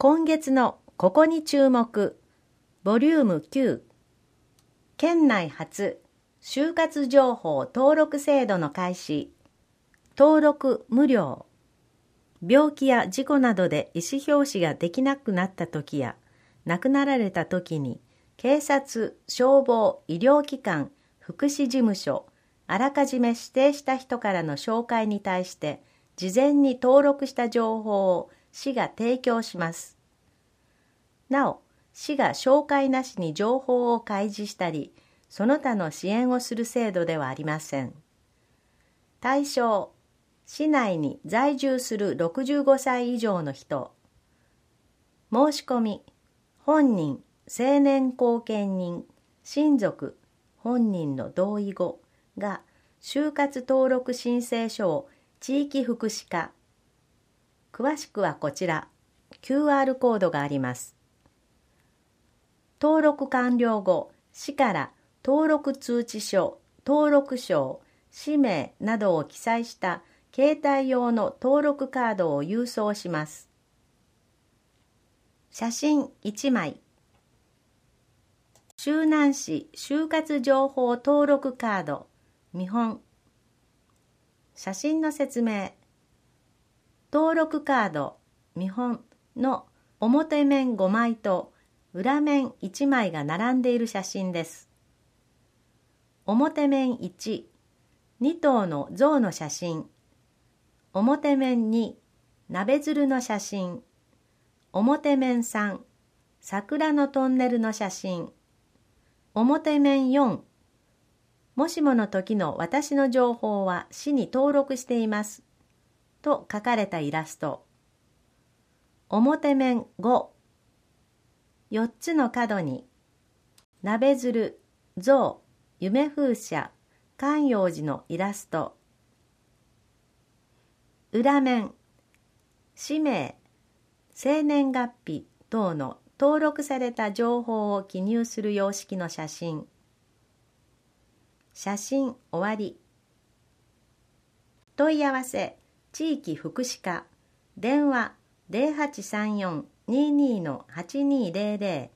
今月のここに注目、ボリューム9、県内初就活情報登録制度の開始、登録無料、病気や事故などで意思表示ができなくなった時や亡くなられた時に警察、消防、医療機関、福祉事務所、あらかじめ指定した人からの紹介に対して事前に登録した情報を市が提供します。なお、市が紹介なしに情報を開示したり、その他の支援をする制度ではありません。対象、市内に在住する65歳以上の人。申し込み、本人、成年後見人、親族、本人の同意後が就活登録申請書を地域福祉課。詳しくはこちら、QR コードがあります。登録完了後、市から登録通知書、登録証、氏名などを記載した携帯用の登録カードを郵送します。写真1枚。周南市就活情報登録カード、見本。写真の説明。登録カード、見本の表面5枚と裏面1枚が並んでいる写真です。表面1、2頭の象の写真。表面2、鍋鶴の写真。表面3、桜のトンネルの写真。表面4、もしもの時の私の情報は市に登録していますと書かれたイラスト。表面5、4つの角に鍋鶴、象、夢風車、観葉寺のイラスト。裏面、氏名、生年月日等の登録された情報を記入する様式の写真。写真終わり。問い合わせ、地域福祉課、電話 0834-22-8200